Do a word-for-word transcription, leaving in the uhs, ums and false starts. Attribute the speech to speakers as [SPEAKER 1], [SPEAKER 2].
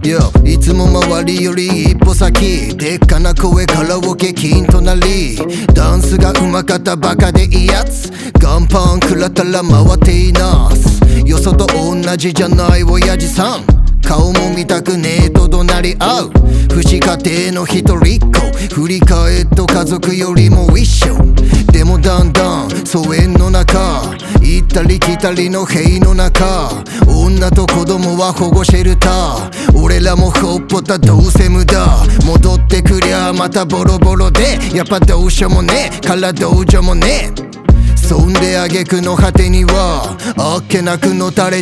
[SPEAKER 1] Yo いつも周りより一歩先でっかな声カラオケ金となりダンスがうまかったバカでいいやつガンパン食らったら回っていますよそと同じじゃない親父さん顔も見たくねえと怒鳴り合う不死家庭の一人っ子振り返っと家族よりも一緒でもだんだん疎遠の中行ったり来たりの塀の中女と子供は保護シェルター俺らもほっぽたどうせ無駄戻ってくりゃまたボロボロでやっぱどうしようもねえからどうしようもねえそんで挙句の果てにはあっけなくのたれ